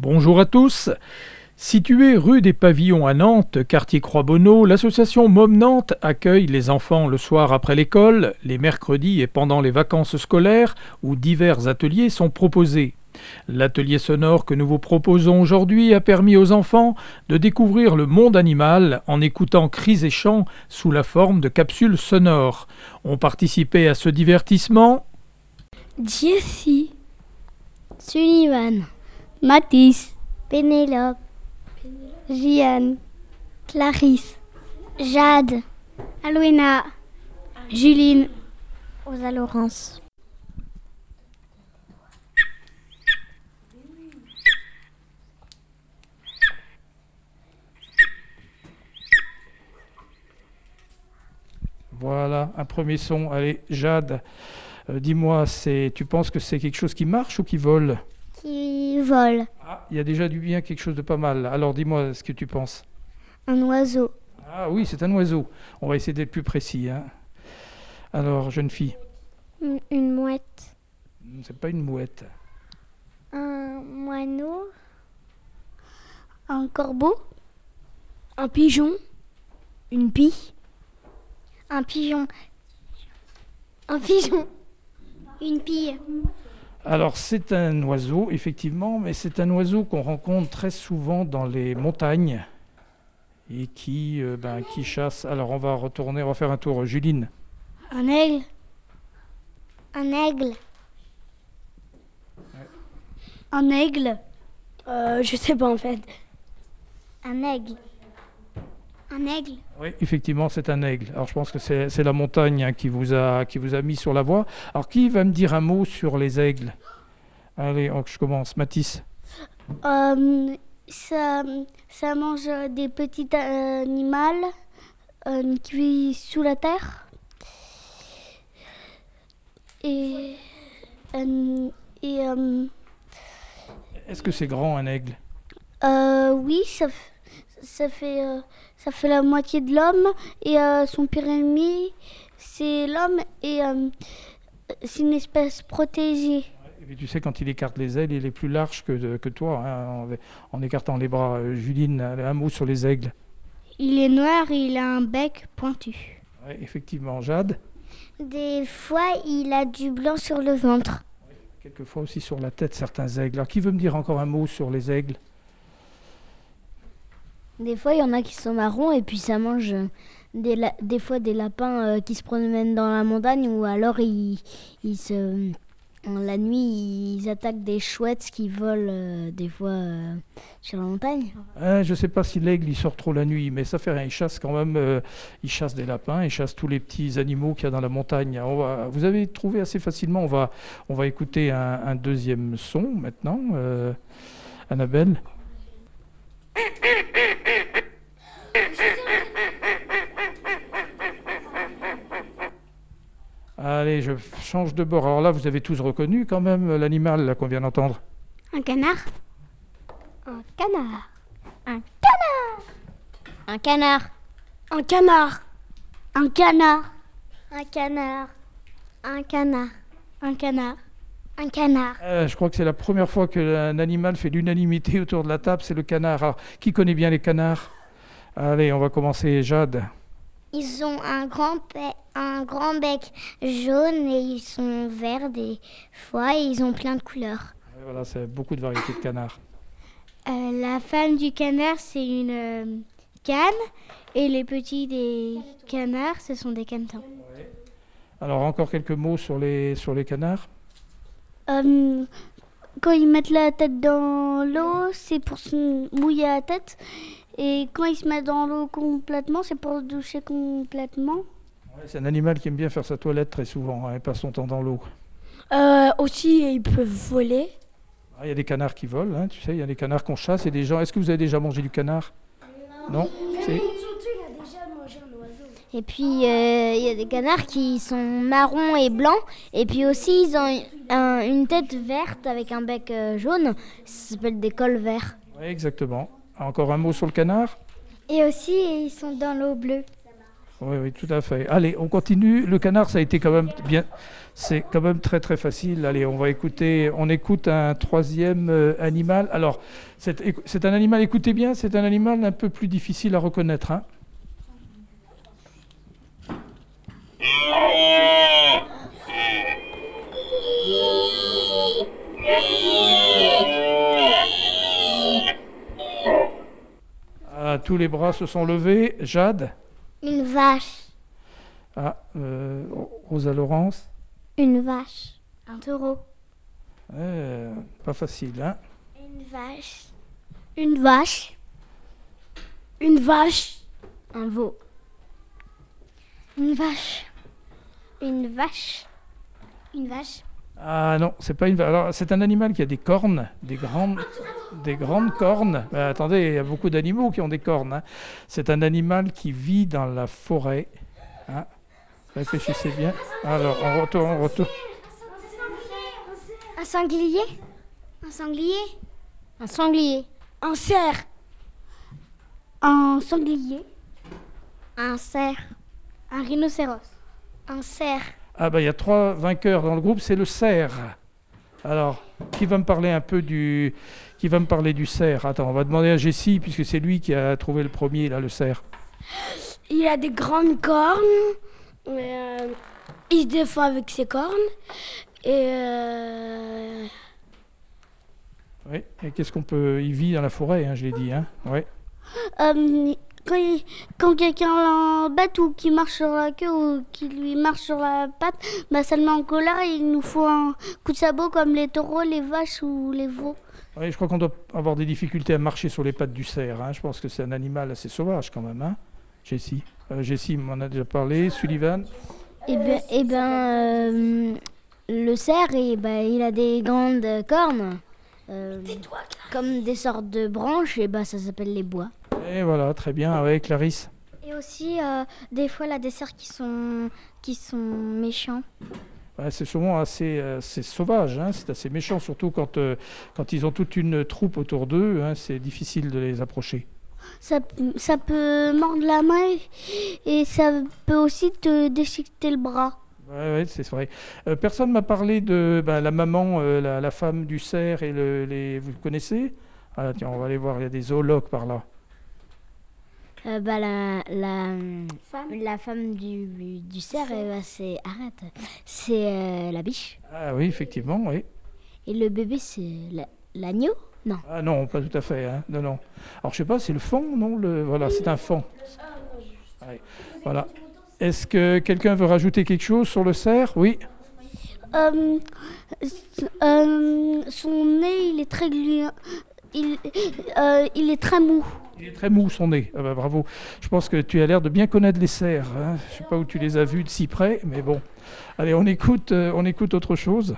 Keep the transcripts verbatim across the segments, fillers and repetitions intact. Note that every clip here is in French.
Bonjour à tous. Située rue des Pavillons à Nantes, quartier Croix-Bonneau, l'association Môme Nantes accueille les enfants le soir après l'école, les mercredis et pendant les vacances scolaires où divers ateliers sont proposés. L'atelier sonore que nous vous proposons aujourd'hui a permis aux enfants de découvrir le monde animal en écoutant cris et chants sous la forme de capsules sonores. Ont participé à ce divertissement Jessie, Sullivan, Mathis, Pénélope, Jeanne, Clarisse, Jade, Alwena, Juline, Rosa Laurence. Voilà, un premier son. Allez, Jade, euh, dis-moi, c'est, tu penses que c'est quelque chose qui marche ou qui vole ? Qui vole. Ah, il y a déjà du bien, quelque chose de pas mal. Alors dis-moi ce que tu penses. Un oiseau. Ah oui, c'est un oiseau. On va essayer d'être plus précis. Hein. Alors, jeune fille. Une, une mouette. C'est pas une mouette. Un moineau. Un corbeau. Un pigeon. Une pie. Un pigeon. Un pigeon. Une pie. Alors, c'est un oiseau, effectivement, mais c'est un oiseau qu'on rencontre très souvent dans les montagnes et qui, euh, ben, qui chasse. Alors, on va retourner, on va faire un tour. Juline. Un aigle. Un aigle. Ouais. Un aigle. Euh, je sais pas en fait. Un aigle. Un aigle. Oui, effectivement, c'est un aigle. Alors, je pense que c'est, c'est la montagne hein, qui vous a, qui vous a mis sur la voie. Alors, qui va me dire un mot sur les aigles ? Allez, oh, je commence. Mathis. Euh, ça, ça mange des petits euh, animaux euh, qui vivent sous la terre. Et... Euh, et euh, Est-ce que c'est grand, un aigle ? euh, oui, ça, f- ça, fait, euh, ça fait la moitié de l'homme. Et euh, son pire ennemi, c'est l'homme. Et euh, c'est une espèce protégée. Et puis, tu sais, quand il écarte les ailes, il est plus large que, que toi, hein, en, en écartant les bras. Euh, Juline, un mot sur les aigles. Il est noir et il a un bec pointu. Oui, effectivement. Jade ? Des fois, il a du blanc sur le ventre. Quelquefois aussi sur la tête, certains aigles. Alors, qui veut me dire encore un mot sur les aigles ? Des fois, il y en a qui sont marrons et puis ça mange euh, des, la- des fois des lapins euh, qui se promènent dans la montagne ou alors ils, ils se, la nuit, ils attaquent des chouettes qui volent euh, des fois euh, sur la montagne. hein, Je ne sais pas si l'aigle, il sort trop la nuit, mais ça fait rien. Il chasse quand même, euh, il chasse des lapins, il chasse tous les petits animaux qu'il y a dans la montagne. On va, vous avez trouvé assez facilement. On va, on va écouter un, un deuxième son maintenant. Euh, Annabelle ? Allez, je change de bord. Alors là, vous avez tous reconnu quand même l'animal là, qu'on vient d'entendre. Un canard. Un canard. Un canard. Un canard. Un canard. Un canard. Un canard. Un canard. Un canard. Euh, je crois que c'est la première fois qu'un animal fait l'unanimité autour de la table, c'est le canard. Alors, qui connaît bien les canards ? Allez, on va commencer. Jade. Ils ont un grand, bec, un grand bec jaune et ils sont verts des fois et ils ont plein de couleurs. Ouais, voilà, c'est beaucoup de variétés de canards. Euh, la femme du canard, c'est une euh, canne et les petits des canards, ce sont des canetons. Alors, encore quelques mots sur les, sur les canards. Euh, quand ils mettent la tête dans l'eau, c'est pour se mouiller la tête. Et quand ils se mettent dans l'eau complètement, c'est pour se doucher complètement. Ouais, c'est un animal qui aime bien faire sa toilette très souvent, hein, et passe son temps dans l'eau. Euh, aussi, ils peuvent voler. Ah, il y a des canards qui volent, hein, tu sais, il y a des canards qu'on chasse et des gens... Est-ce que vous avez déjà mangé du canard ? Non, non c'est... Et puis, euh, il y a des canards qui sont marrons et blancs. Et puis aussi, ils ont un- une tête verte avec un bec euh, jaune. Ça s'appelle des cols verts. Oui, exactement. Encore un mot sur le canard ? Et aussi, ils sont dans l'eau bleue. Oui, oui, tout à fait. Allez, on continue. Le canard, ça a été quand même bien. C'est quand même très très facile. Allez, on va écouter. On écoute un troisième euh, animal. Alors, c'est, c'est un animal. Écoutez bien, c'est un animal un peu plus difficile à reconnaître. Hein. Ah, tous les bras se sont levés. Jade. Une vache. Ah, euh, Rosa Laurence. Une vache. Un taureau. Euh, pas facile, hein. Une vache. Une vache. Une vache. Un veau. Une vache. Une vache. Une vache. Ah non, c'est pas une. Alors, c'est un animal qui a des cornes, des grandes, des grandes cornes. Mais attendez, il y a beaucoup d'animaux qui ont des cornes. Hein. C'est un animal qui vit dans la forêt. Hein. Réfléchissez bien. Alors, on retourne, on retourne. Un sanglier. Un sanglier. Un sanglier. Un cerf. Un sanglier. Un cerf. Un rhinocéros. Un cerf. Ah ben, il y a trois vainqueurs dans le groupe, c'est le cerf. Alors, qui va me parler un peu du, qui va me parler du cerf? Attends, on va demander à Jessie puisque c'est lui qui a trouvé le premier là, le cerf. Il a des grandes cornes. Euh, il se défend avec ses cornes. Et euh... Oui. Et qu'est-ce qu'on peut? Il vit dans la forêt, hein, je l'ai dit. Hein. Oui. Euh, quand il- quand quelqu'un l'embête ou qui marche sur la queue ou qui lui marche sur la patte, bah ça le met en colère et il nous faut un coup de sabot comme les taureaux, les vaches ou les veaux. Oui, je crois qu'on doit avoir des difficultés à marcher sur les pattes du cerf. Hein. Je pense que c'est un animal assez sauvage quand même. Hein. Jessie. Euh, Jessie m'en a déjà parlé. Sullivan. Eh ben, eh ben euh, le cerf, eh ben, il a des grandes cornes, euh, comme des sortes de branches, et ben, ça s'appelle les bois. Et voilà, très bien. avec Clarisse. Et aussi, euh, des fois, là, des cerfs qui sont, qui sont méchants. Ouais, c'est souvent assez, assez sauvage. Hein. C'est assez méchant, surtout quand, euh, quand ils ont toute une troupe autour d'eux. Hein. C'est difficile de les approcher. Ça, ça peut mordre la main et ça peut aussi te déchiqueter le bras. Oui, ouais, c'est vrai. Euh, personne m'a parlé de ben, la maman, euh, la, la femme du cerf et le, les. Vous le connaissez? Ah, tiens, on va aller voir. Il y a des zoologues par là. Euh, bah, la, la, la femme du, du cerf, eh ben, c'est. Arrête. C'est euh, la biche. Ah oui, effectivement, oui. Et le bébé, c'est la- l'agneau? Non. Ah non, pas tout à fait. Hein. Non, non. Alors je sais pas, c'est le faon, non le... Voilà, c'est un faon. Ouais. Voilà. Est-ce que quelqu'un veut rajouter quelque chose sur le cerf? Oui. Euh, euh, son nez, il est très gluant. Il, euh, il est très mou. Il est très mou son nez. Ah bah, bravo. Je pense que tu as l'air de bien connaître les cerfs. Hein. Je sais pas où tu les as vus de si près, mais bon. Allez, on écoute, euh, on écoute autre chose.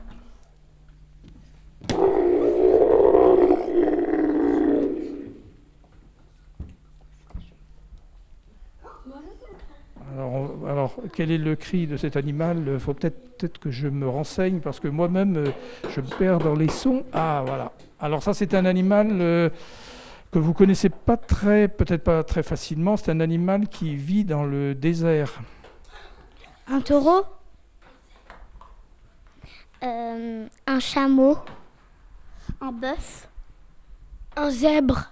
Alors, on- alors, quel est le cri de cet animal? Il faut peut-être peut-être que je me renseigne parce que moi-même, euh, je me perds dans les sons. Ah, voilà. Alors ça, c'est un animal euh, que vous connaissez pas très, peut-être pas très facilement. C'est un animal qui vit dans le désert. Un taureau. Euh, Un chameau. Un bœuf. Un zèbre.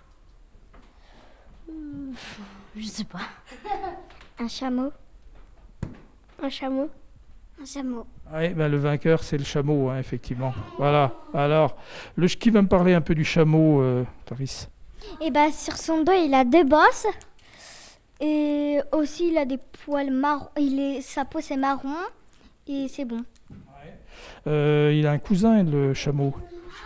je sais pas. Un chameau. Un chameau. Un chameau. Oui, ben, le vainqueur, c'est le chameau, hein, effectivement. Voilà. Alors, le, qui va me parler un peu du chameau, euh, Taris? Et bah sur son dos, il a deux bosses. Et aussi, il a des poils marrons. Il est, sa peau, c'est marron. Et c'est bon. Euh, il a un cousin, le chameau.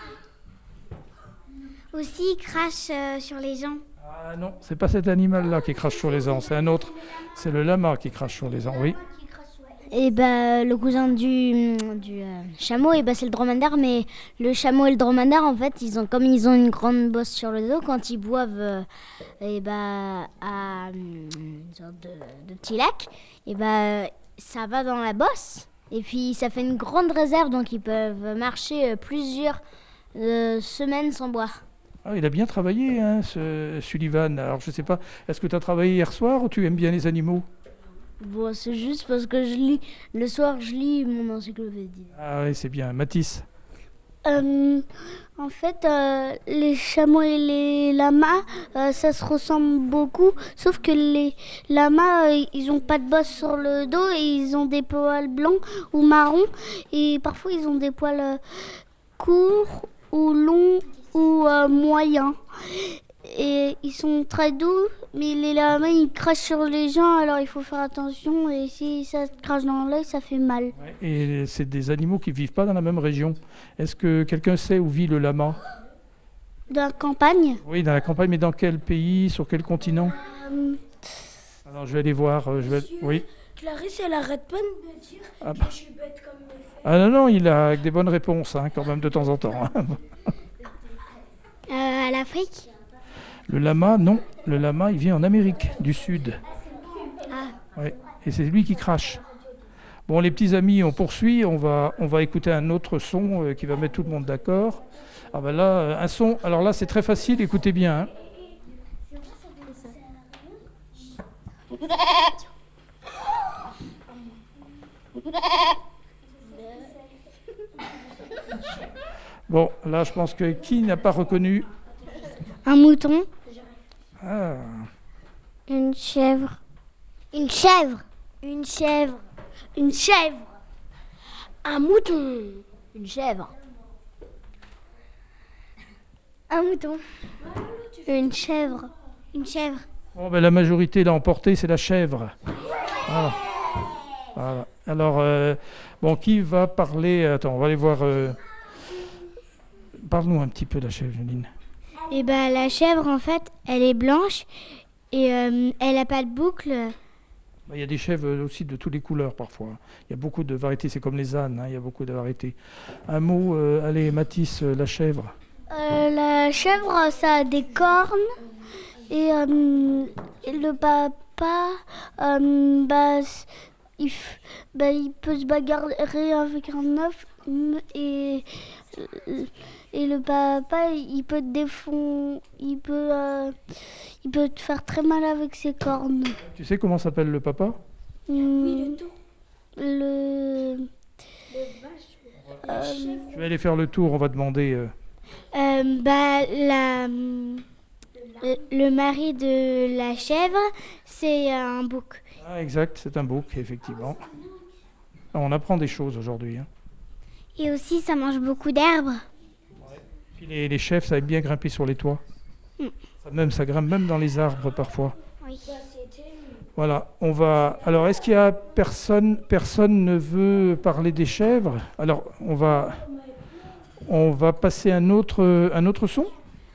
Aussi, il crache euh, sur les gens. Ah non, c'est pas cet animal-là qui crache sur les gens, c'est un autre. C'est le lama qui crache sur les gens, oui. Et ben le cousin du, du euh, chameau, et ben c'est le dromadaire, mais le chameau et le dromadaire, en fait, ils ont, comme ils ont une grande bosse sur le dos, quand ils boivent euh, et ben à hum, une sorte de, de petit lac, et ben ça va dans la bosse. Et puis ça fait une grande réserve, donc ils peuvent marcher euh, plusieurs euh, semaines sans boire. Ah, il a bien travaillé, hein, ce Sullivan. Alors, je sais pas, est-ce que tu as travaillé hier soir ou tu aimes bien les animaux? Bon, c'est juste parce que je lis, le soir, je lis mon encyclopédie. Ah oui, c'est bien. Mathis? Euh, en fait, euh, les chameaux et les lamas, euh, ça se ressemble beaucoup, sauf que les lamas, euh, ils ont pas de bosse sur le dos et ils ont des poils blancs ou marrons, et parfois ils ont des poils euh, courts ou longs ou euh, moyens. Et ils sont très doux, mais les lamas ils crachent sur les gens, alors il faut faire attention, et si ça te crache dans l'œil, ça fait mal. Ouais, et c'est des animaux qui vivent pas dans la même région. Est-ce que quelqu'un sait où vit le lama? Dans la campagne, Oui, dans la campagne, mais dans quel pays, sur quel continent? euh, Alors, je vais aller voir. euh, je vais... Oui. Clarisse, elle arrête pas de me dire Ah, que bah. je suis bête comme mes frères. Ah non, non, il a des bonnes réponses, hein, quand même, de temps en temps. hein. euh, à l'Afrique. Le lama, non. Le lama, il vit en Amérique du Sud. Ah. Ouais. Et c'est lui qui crache. Bon, les petits amis, on poursuit. On va, on va écouter un autre son euh, qui va mettre tout le monde d'accord. Ah ben là, euh, un son. Alors là, c'est très facile. Écoutez bien. hein. Bon, là, je pense que qui n'a pas reconnu? Un mouton. Ah, Une chèvre. Une chèvre. Une chèvre. Une chèvre. Un mouton. Une chèvre. Un mouton. Une chèvre. Une chèvre. bon, ben, la majorité l'a emporté, c'est la chèvre. Voilà. Voilà. Alors, euh, bon, qui va parler? Attends, on va aller voir. euh, Parle-nous un petit peu de la chèvre, Janine. Et ben la chèvre en fait, elle est blanche et euh, elle a pas de boucle. Ben, il y a des chèvres aussi de toutes les couleurs parfois. Il y a beaucoup de variétés, c'est comme les ânes, hein, il y a beaucoup de variétés. Un mot, euh, allez, Mathis, euh, la chèvre. Euh, la chèvre, ça a des cornes et, euh, et le papa, euh, bah, s- il, f- bah, il peut se bagarrer avec un œuf mm, et et le papa, il peut te défendre, il peut, euh, il peut te faire très mal avec ses cornes. Tu sais comment s'appelle le papa? Mm, le euh, Je vais aller faire le tour, on va demander. euh, Euh, bah, la, le, le mari de la chèvre, c'est un bouc. Ah, exact, c'est un bouc, effectivement. Ah, on apprend des choses aujourd'hui. hein. Et aussi, ça mange beaucoup d'herbes. Puis les, les chèvres, ça aime bien grimper sur les toits. Mm. Ça, même, ça grimpe même dans les arbres parfois. Oui. Voilà, on va. Alors, est-ce qu'il y a personne, personne ne veut parler des chèvres? Alors, on va, on va passer un autre, un autre son.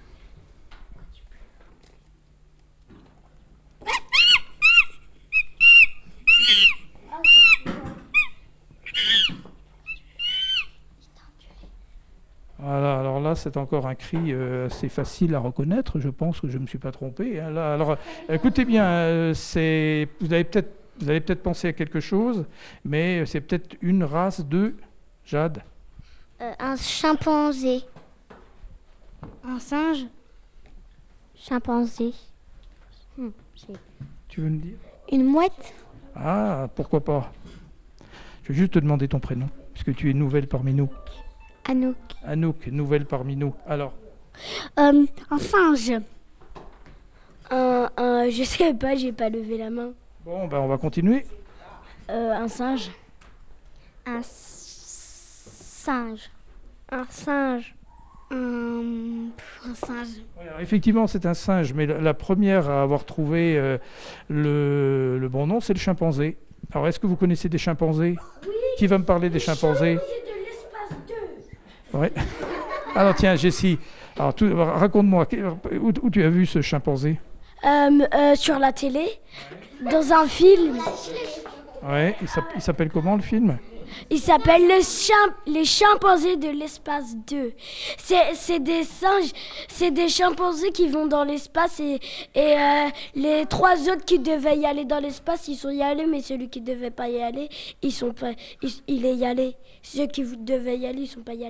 Voilà, alors là, c'est encore un cri euh, assez facile à reconnaître. Je pense que je ne me suis pas trompé. hein, là. Alors, écoutez bien, euh, c'est, vous avez peut-être, vous avez peut-être pensé à quelque chose, mais c'est peut-être une race de Jade. Euh, un chimpanzé. Un singe. Chimpanzé. Tu veux me dire? Une mouette. Ah, pourquoi pas? Je vais juste te demander ton prénom, puisque tu es nouvelle parmi nous. Anouk. Anouk, nouvelle parmi nous. Alors, Euh, un singe. Un, un, je sais pas, j'ai pas levé la main. bon, ben, on va continuer. Euh, un singe. Un s- singe. Un singe. Un, un singe. Ouais, alors, effectivement, c'est un singe, mais la, la première à avoir trouvé euh, le, le bon nom, c'est le chimpanzé. Alors, est-ce que vous connaissez des chimpanzés? Qui va me parler des chimpanzés? C'est de l'espace deux. Ouais. Alors, tiens, Jessie, alors, tout- raconte-moi, où, où tu as vu ce chimpanzé? Euh, euh, sur la télé, dans un film. Ouais, il s'app- il s'appelle comment le film? Il s'appelle le chim- les chimpanzés de l'espace deux. C'est, c'est des singes, c'est des chimpanzés qui vont dans l'espace et, et euh, les trois autres qui devaient y aller dans l'espace, ils sont y allés, mais celui qui devait pas y aller, ils sont pas, ils, il est y allé. Ceux qui devaient y aller, ils sont pas y allés.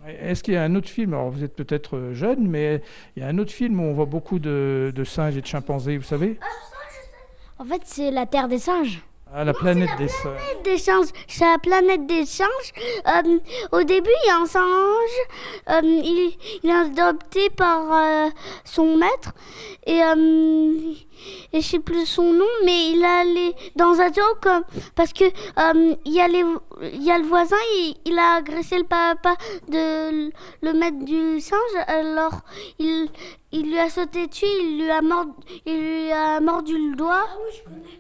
Est-ce qu'il y a un autre film, alors vous êtes peut-être euh, jeune, mais il y a un autre film où on voit beaucoup de, de singes et de chimpanzés, vous savez? En fait, c'est la Terre des singes. Ah, la planète des singes. Des singes, c'est la planète des singes. Euh, au début, il y a un singe, euh, il, il est adopté par euh, son maître, et, euh, et je sais plus son nom, mais il est allé dans un zoo comme, parce que euh, il y a les, il y a le voisin, il, il a agressé le papa de le maître du singe, alors il, il lui a sauté dessus, il lui a mord, il lui a mordu le doigt. Ah oui, je connais.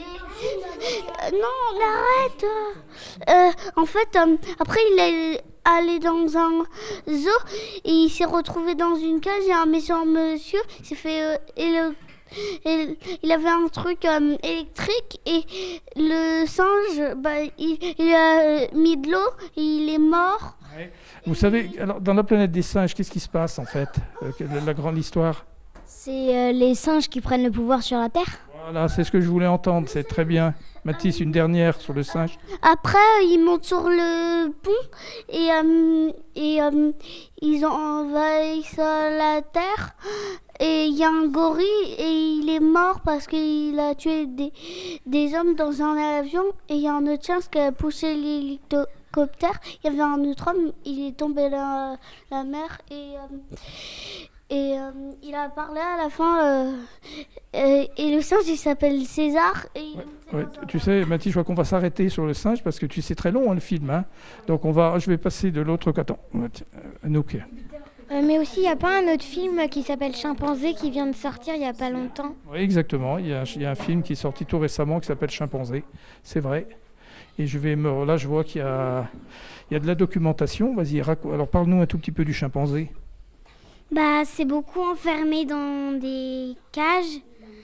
Euh, non, mais arrête. Euh, en fait, euh, après, il est allé dans un zoo et il s'est retrouvé dans une cage et un méchant monsieur s'est fait... Euh, et le, et il avait un truc euh, électrique et le singe, bah, il, il a mis de l'eau et il est mort. Ouais. Vous savez, alors, dans la planète des singes, qu'est-ce qui se passe en fait? euh, la, la grande histoire? C'est euh, les singes qui prennent le pouvoir sur la Terre. Voilà, c'est ce que je voulais entendre, c'est très bien. Mathis, une dernière sur le singe. Après, ils montent sur le pont et, euh, et euh, ils envahissent la terre. Et il y a un gorille et il est mort parce qu'il a tué des, des hommes dans un avion. Et il y a un autre chien qui a poussé l'hélicoptère. Il y avait un autre homme, il est tombé dans la mer et... Euh, Et euh, il a parlé à la fin, euh, et, et le singe il s'appelle César. Et il... Ouais, ouais, tu sais, Mathis, je crois qu'on va s'arrêter sur le singe parce que tu sais, c'est très long hein, le film. Hein. Donc on va, je vais passer de l'autre côté. Anouk. Euh, mais aussi, il n'y a pas un autre film qui s'appelle Chimpanzé qui vient de sortir il n'y a pas longtemps? Oui, exactement. Il y, a, il y a un film qui est sorti tout récemment qui s'appelle Chimpanzé. C'est vrai. Et je vais me, là, je vois qu'il y a, il y a de la documentation. Vas-y, rac... alors parle-nous un tout petit peu du chimpanzé. Bah, c'est beaucoup enfermé dans des cages.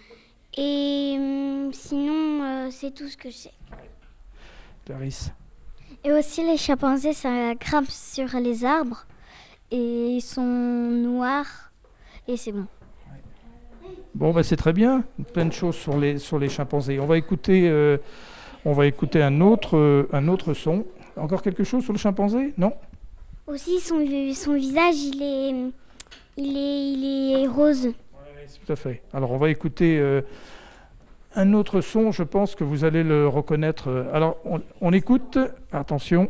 Et hum, sinon, euh, c'est tout ce que je sais. Clarisse. Et aussi, les chimpanzés, ça grimpe sur les arbres. Et ils sont noirs. Et c'est bon. Bon, bah, c'est très bien. Plein de choses sur les, sur les chimpanzés. On va écouter, euh, on va écouter un, autre, euh, un autre son. Encore quelque chose sur le chimpanzé? Non? Aussi, son, son visage, il est... Il est, il est rose. Oui, tout à fait. Alors, on va écouter euh, un autre son. Je pense que vous allez le reconnaître. Alors, on, on écoute. Attention.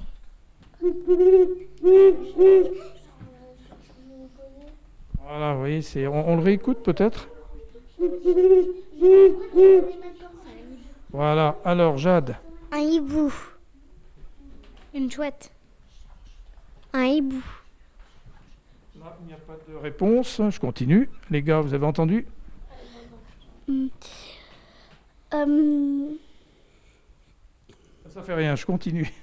Voilà, oui. C'est, on, on le réécoute peut-être. Voilà. Alors, Jade. Un hibou. Une chouette. Un hibou. Là, il n'y a pas de réponse. Je continue. Les gars, vous avez entendu? Hum. Euh... Ça fait rien, je continue.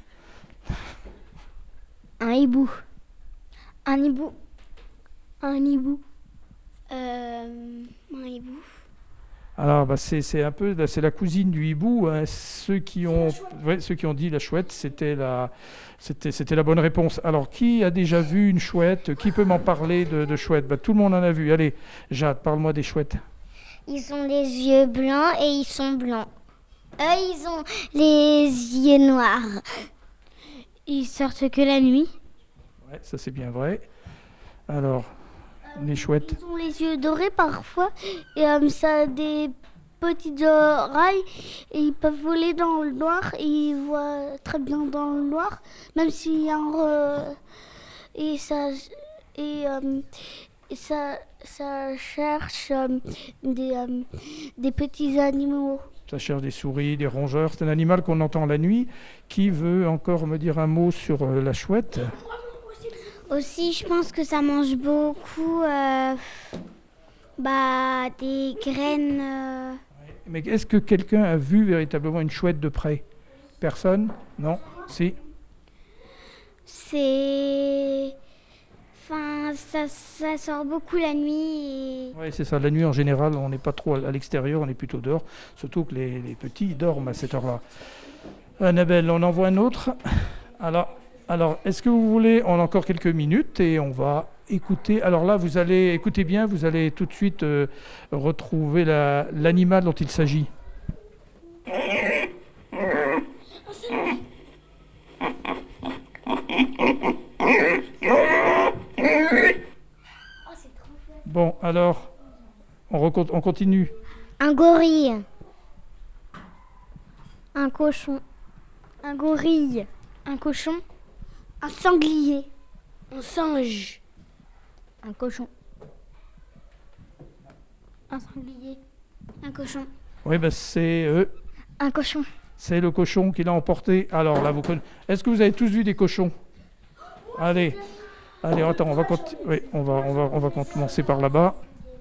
Un hibou. Un hibou. Un hibou. Euh, un hibou. Alors, bah, c'est, c'est un peu, c'est la cousine du hibou. Hein. Ceux qui ont, ouais, ceux qui ont dit la chouette, c'était la, c'était, c'était la bonne réponse. Alors, qui a déjà vu une chouette? Qui peut m'en parler de, de chouette? Bah, tout le monde en a vu. Allez, Jade, parle-moi des chouettes. Ils ont les yeux blancs et ils sont blancs. Eux, ils ont les yeux noirs. Ils sortent que la nuit. Ouais, ça c'est bien vrai. Alors, les chouettes. Ils ont les yeux dorés parfois et euh, ça a des petites oreilles et ils peuvent voler dans le noir et ils voient très bien dans le noir, même s'il y a un... Euh, et ça... Et, euh, et ça, ça cherche euh, des, euh, des petits animaux. Ça cherche des souris, des rongeurs. C'est un animal qu'on entend la nuit. Qui veut encore me dire un mot sur euh, la chouette? Aussi, je pense que ça mange beaucoup euh, bah, des graines. Euh... Mais est-ce que quelqu'un a vu véritablement une chouette de près? Personne? Non? Si? C'est... Enfin, ça, ça sort beaucoup la nuit. Et... Oui, c'est ça. La nuit, en général, on n'est pas trop à l'extérieur, on est plutôt dehors. Surtout que les, les petits dorment à cette heure-là. Annabelle, on en voit un autre. Alors, alors, est-ce que vous voulez... On a encore quelques minutes et on va écouter. Alors là, vous allez... Écoutez bien, vous allez tout de suite euh, retrouver la, l'animal dont il s'agit. alors, on, recont- on continue. Un gorille. Un cochon. Un gorille. Un cochon. Un sanglier. Un singe. Un cochon. Un sanglier. Un cochon. Oui, ben c'est, euh, Un cochon. c'est le cochon qui l'a emporté. Alors là, vous conna- est-ce que vous avez tous vu des cochons? Allez, allez, attends, on va, conti- oui, on va, on va, on va commencer par là-bas.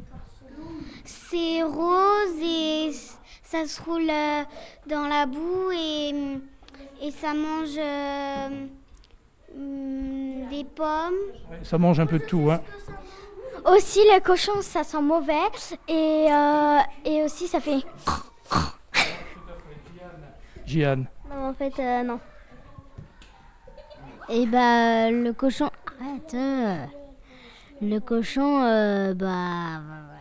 C'est rose et s- ça se roule euh, dans la boue et, et ça mange euh, hum, des pommes. Ouais, ça mange un peu de tout, hein. Aussi, le cochon, ça sent mauvais. Et, euh, et aussi, ça fait... Jeanne. Non, en fait, euh, non. Et bah, le cochon... Arrête. euh. Le cochon, euh, bah...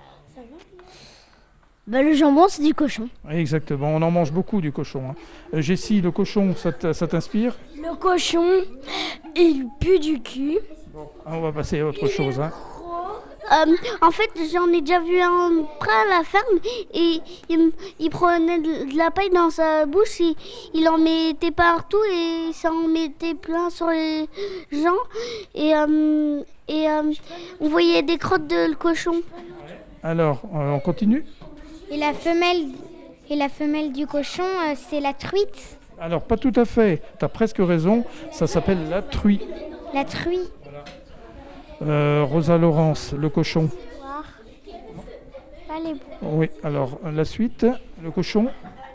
Bah, le jambon, c'est du cochon. Oui, exactement, on en mange beaucoup du cochon. Hein. Euh, Jessie, le cochon, ça t- ça t'inspire? Le cochon, il pue du cul. Ah, on va passer à autre chose. Hein. Euh, en fait, j'en ai déjà vu un près à la ferme et il, il prenait de, de la paille dans sa bouche et il en mettait partout et ça en mettait plein sur les gens. Et, euh, et euh, on voyait des crottes de le cochon. Alors, euh, on continue? Et la femelle, et la femelle du cochon, euh, c'est la truite. Alors, pas tout à fait, tu as presque raison, ça s'appelle la truie. La truie. Euh, Rosa Laurence, le cochon. Pas les... Oui, alors la suite, le cochon.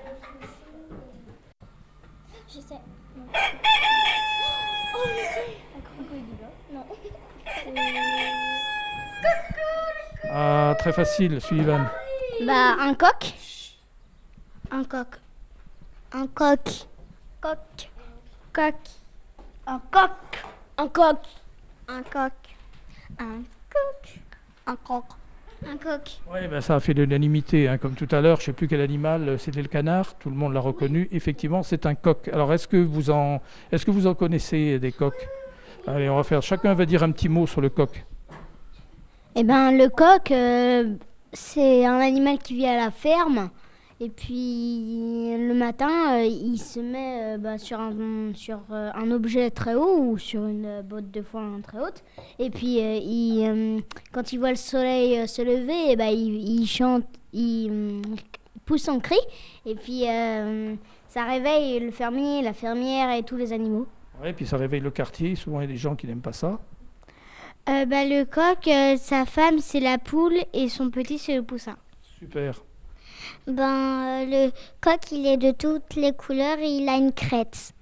Je sais. Ah, très facile, Sullivan. Bah, un coq. Un coq. Un coq. Coq. Coq. Un coq. Un coq. Un coq. Un coq. Un coq. Un coq. Oui, ben ça a fait de l'unanimité, hein, comme tout à l'heure, je ne sais plus quel animal, euh, c'était le canard, tout le monde l'a reconnu. Effectivement, c'est un coq. Alors, est-ce que vous en, est-ce que vous en connaissez des coqs? Allez, on va faire, chacun va dire un petit mot sur le coq. Eh ben, le coq, euh, c'est un animal qui vit à la ferme. Et puis, le matin, euh, il se met euh, bah, sur, un, sur euh, un objet très haut ou sur une euh, botte de foin très haute. Et puis, euh, il, euh, quand il voit le soleil euh, se lever, eh ben, il, il chante, il euh, pousse un cri. Et puis, euh, ça réveille le fermier, la fermière et tous les animaux. Oui, puis ça réveille le quartier, souvent il y a des gens qui n'aiment pas ça. Euh, bah, le coq, euh, sa femme, c'est la poule et son petit, c'est le poussin. Super. Ben, euh, le coq, il est de toutes les couleurs et il a une crête.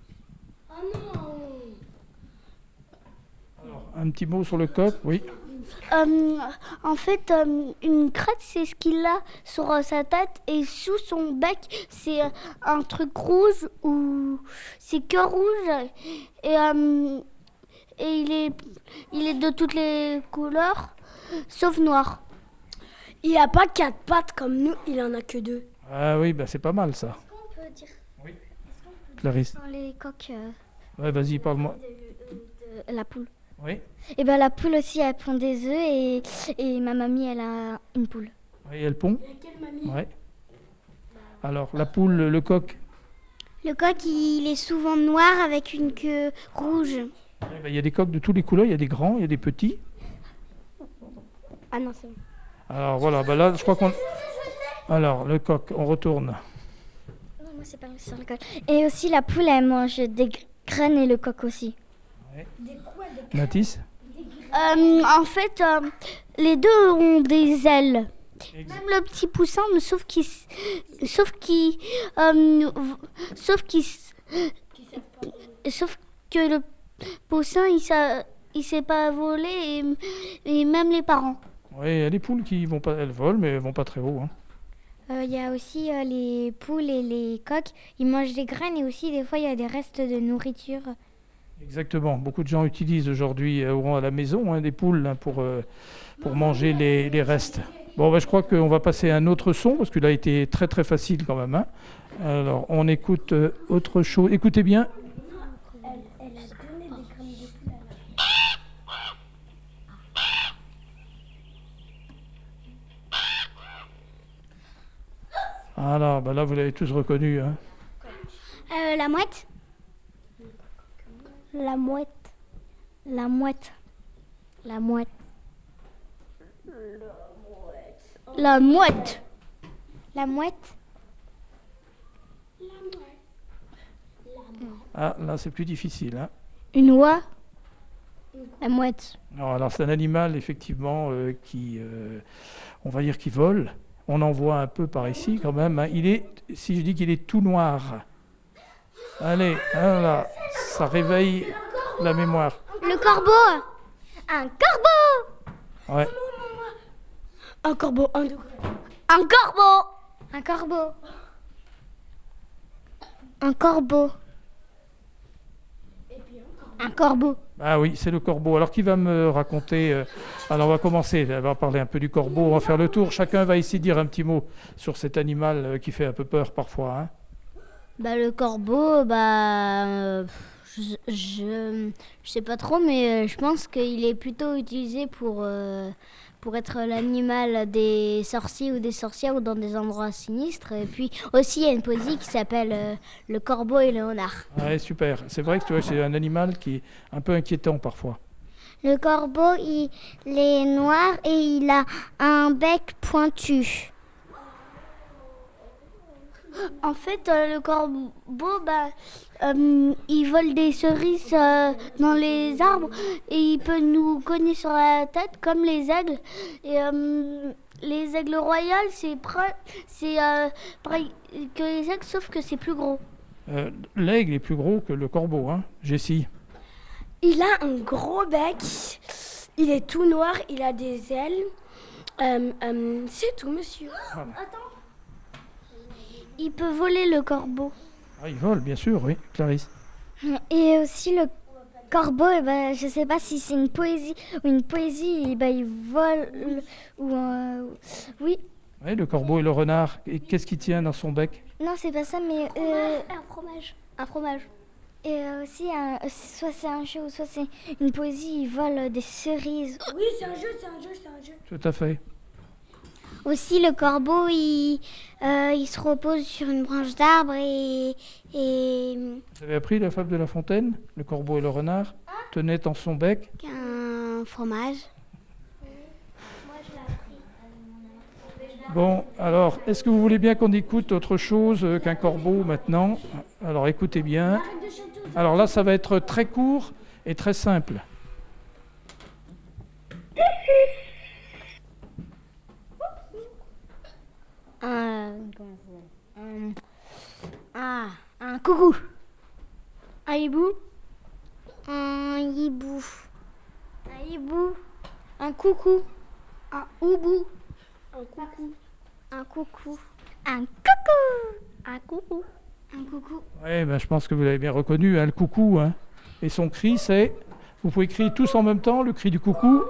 Alors, un petit mot sur le coq, oui. Euh, en fait, euh, une crête, c'est ce qu'il a sur euh, sa tête et sous son bec, c'est euh, un truc rouge ou c'est que rouge et, euh, et il est, il est de toutes les couleurs sauf noir. Il n'a pas quatre pattes comme nous, il en a que deux. Ah oui, ben c'est pas mal ça. On peut dire Oui. Clarisse. dans les coqs euh, Ouais, vas-y, parle-moi. de la poule. Oui. Et ben la poule aussi, elle pond des œufs et, et ma mamie, elle a une poule. Oui, elle pond. Ouais. Alors, la poule, le coq. Le coq, il est souvent noir avec une queue rouge. Eh ben, il y a des coqs de toutes les couleurs, il y a des grands, il y a des petits. Ah non, c'est bon. Alors voilà, ben là, je crois qu'on... Alors, le coq, on retourne. Non, moi, c'est pas sur le coq. Et aussi, la poule, elle mange des gr- graines et le coq aussi. Mathis? Euh, en fait, euh, les deux ont des ailes. Même le petit poussin, mais sauf qu'il, s- sauf qu'il, euh, v- sauf qu'il, s- sauf que le poussin, il sa- il sait pas voler et, et même les parents. Oui, il y a des poules qui vont pas... Elles volent, mais elles vont pas très haut. Hein. Euh, Il y a aussi euh, les poules et les coqs. Ils mangent des graines et aussi, des fois, il y a des restes de nourriture. Exactement. Beaucoup de gens utilisent aujourd'hui euh, auront à la maison hein, des poules hein, pour, euh, pour manger les, les restes. Bon, ben, je crois qu'on va passer à un autre son parce qu'il a été très très facile quand même. Hein. Alors, on écoute euh, autre chose. Écoutez bien. Ah là, bah là vous l'avez tous reconnu. Hein. Euh, la mouette. La mouette. La mouette. La mouette. La mouette. La mouette. Ah, là c'est plus difficile. Hein. Une oie. La mouette. Non, alors c'est un animal effectivement euh, qui, euh, on va dire qui vole. On en voit un peu par ici quand même. Hein. Il est, si je dis qu'il est tout noir. Allez, voilà, ça réveille la mémoire. Le corbeau. Un corbeau. Ouais. Un corbeau, un degré. Un corbeau. Un corbeau. Un corbeau. Un corbeau. Ah oui, c'est le corbeau. Alors qui va me raconter euh, Alors on va commencer, on va parler un peu du corbeau, on va faire le tour. Chacun va essayer de dire un petit mot sur cet animal euh, qui fait un peu peur parfois. Hein. Bah le corbeau, bah euh, je, je je sais pas trop, mais euh, je pense qu'il est plutôt utilisé pour euh, pour être l'animal des sorciers ou des sorcières ou dans des endroits sinistres. Et puis aussi il y a une poésie qui s'appelle euh, Le corbeau et le renard. Ouais, super. C'est vrai que tu vois, c'est un animal qui est un peu inquiétant parfois. Le corbeau, il est noir et il a un bec pointu. En fait, euh, le corbeau, bah, euh, il vole des cerises euh, dans les arbres et il peut nous cogner sur la tête comme les aigles. Et euh, les aigles royales, c'est pre- c'est euh, pareil que les aigles, sauf que c'est plus gros. Euh, L'aigle est plus gros que le corbeau, hein, Jessie. Il a un gros bec, il est tout noir, il a des ailes. Euh, euh, c'est tout, monsieur. Voilà. Il peut voler le corbeau. Ah, il vole, bien sûr, oui, Clarisse. Et aussi le corbeau, eh ben, je sais pas si c'est une poésie ou une poésie, eh ben, il vole ou euh, oui. Oui, le corbeau et le renard. Et qu'est-ce qu'il tient dans son bec? Non, c'est pas ça, mais euh, Un fromage. un fromage. Et euh, aussi, un- soit c'est un jeu ou soit c'est une poésie, il vole des cerises. Oui, c'est un jeu, c'est un jeu, c'est un jeu. Tout à fait. Aussi, le corbeau, il, euh, il se repose sur une branche d'arbre et, et Vous avez appris la fable de La Fontaine? Le corbeau et le renard tenaient en son bec. un fromage. Bon, alors, est-ce que vous voulez bien qu'on écoute autre chose euh, qu'un corbeau maintenant? Alors, écoutez bien. Alors là, ça va être très court et très simple. Un, comment ça s'appelle un, ah, un coucou. Un hibou. Un hibou. Un hibou. Un coucou. Un houbou. Un coucou. Un coucou. Un coucou. Un coucou. Un coucou. Oui, ben, je pense que vous l'avez bien reconnu, hein, le coucou. Hein. Et son cri, c'est... Vous pouvez crier tous en même temps, le cri du coucou.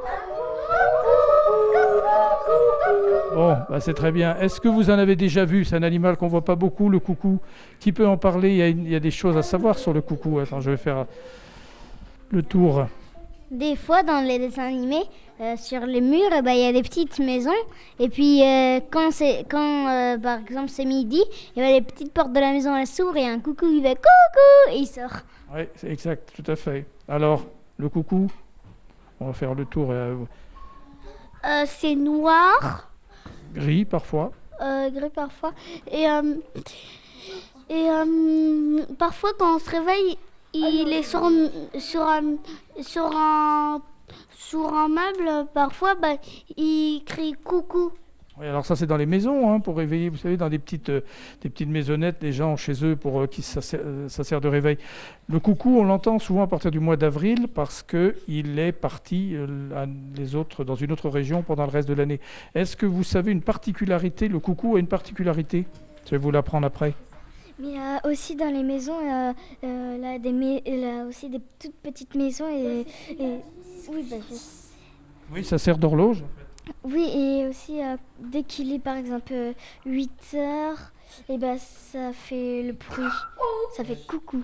Bon, bah c'est très bien. Est-ce que vous en avez déjà vu? C'est un animal qu'on voit pas beaucoup, le coucou. Qui peut en parler? il y, a une, il y a des choses à savoir sur le coucou. Attends, je vais faire le tour. Des fois, dans les dessins animés, euh, sur les murs, eh ben, il y a des petites maisons. Et puis, euh, quand, c'est, quand euh, par exemple, c'est midi, eh ben, les petites portes de la maison elles s'ouvrent et un coucou, il fait coucou et il sort. Oui, c'est exact, tout à fait. Alors, le coucou, on va faire le tour. Euh, Euh, c'est noir, gris parfois. euh, gris parfois. Et, euh, et euh, parfois, quand on se réveille, il est sur, sur, un, sur, un, sur un meuble. Parfois, bah, il crie coucou. Oui, alors ça c'est dans les maisons, hein, pour réveiller, vous savez, dans des petites, euh, des petites maisonnettes, les gens chez eux, pour euh, qui ça, sert- euh, ça sert de réveil. Le coucou, on l'entend souvent à partir du mois d'avril parce qu'il est parti, euh, à- les autres, dans une autre région pendant le reste de l'année. Est-ce que vous savez une particularité? Le coucou a une particularité? Je vais vous l'apprendre après. Mais euh, aussi dans les maisons, euh, euh, là, des mais- là, aussi des toutes petites maisons. Et, et- oui, bah, je- Oui, ça sert d'horloge. oui, et aussi euh, dès qu'il est par exemple euh, huit heures, et ben ça fait le bruit, ça fait coucou.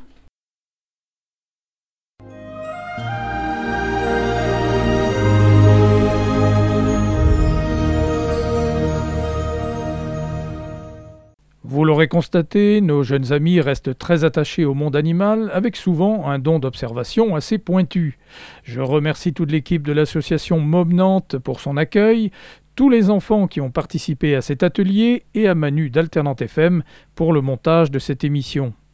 Vous l'aurez constaté, nos jeunes amis restent très attachés au monde animal, avec souvent un don d'observation assez pointu. Je remercie toute l'équipe de l'association Môme Nantes pour son accueil, tous les enfants qui ont participé à cet atelier et à Manu d'Alternante F M pour le montage de cette émission.